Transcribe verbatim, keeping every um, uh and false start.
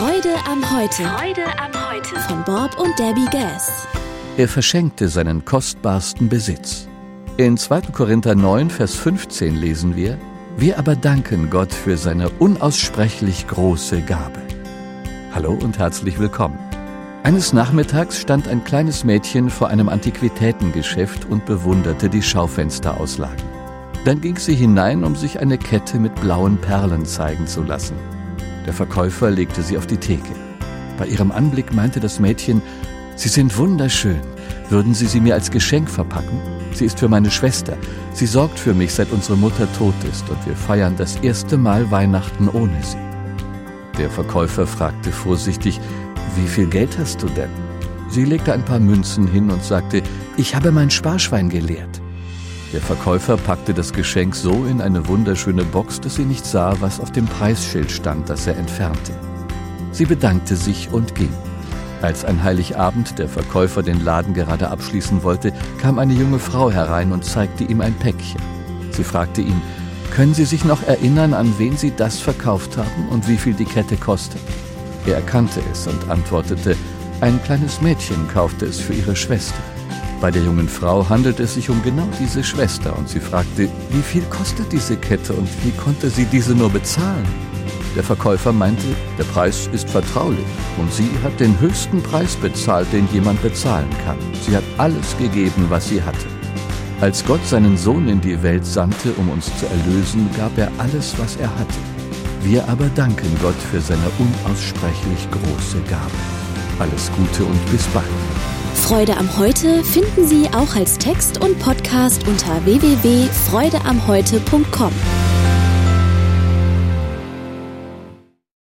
Freude am Heute. Freude am Heute. Von Bob und Debbie Gass. Er verschenkte seinen kostbarsten Besitz. In zweiter Korinther neun, Vers fünfzehn lesen wir: Wir aber danken Gott für seine unaussprechlich große Gabe. Hallo und herzlich willkommen. Eines Nachmittags stand ein kleines Mädchen vor einem Antiquitätengeschäft und bewunderte die Schaufensterauslagen. Dann ging sie hinein, um sich eine Kette mit blauen Perlen zeigen zu lassen. Der Verkäufer legte sie auf die Theke. Bei ihrem Anblick meinte das Mädchen: Sie sind wunderschön. Würden Sie sie mir als Geschenk verpacken? Sie ist für meine Schwester. Sie sorgt für mich, seit unsere Mutter tot ist, und wir feiern das erste Mal Weihnachten ohne sie. Der Verkäufer fragte vorsichtig: Wie viel Geld hast du denn? Sie legte ein paar Münzen hin und sagte: Ich habe mein Sparschwein geleert. Der Verkäufer packte das Geschenk so in eine wunderschöne Box, dass sie nicht sah, was auf dem Preisschild stand, das er entfernte. Sie bedankte sich und ging. Als an Heiligabend der Verkäufer den Laden gerade abschließen wollte, kam eine junge Frau herein und zeigte ihm ein Päckchen. Sie fragte ihn: Können Sie sich noch erinnern, an wen Sie das verkauft haben und wie viel die Kette kostet? Er erkannte es und antwortete: Ein kleines Mädchen kaufte es für ihre Schwester. Bei der jungen Frau handelte es sich um genau diese Schwester und sie fragte: Wie viel kostet diese Kette und wie konnte sie diese nur bezahlen? Der Verkäufer meinte, der Preis ist vertraulich und sie hat den höchsten Preis bezahlt, den jemand bezahlen kann. Sie hat alles gegeben, was sie hatte. Als Gott seinen Sohn in die Welt sandte, um uns zu erlösen, gab er alles, was er hatte. Wir aber danken Gott für seine unaussprechlich große Gabe. Alles Gute und bis bald. Freude am Heute finden Sie auch als Text und Podcast unter w w w punkt freude am heute punkt com.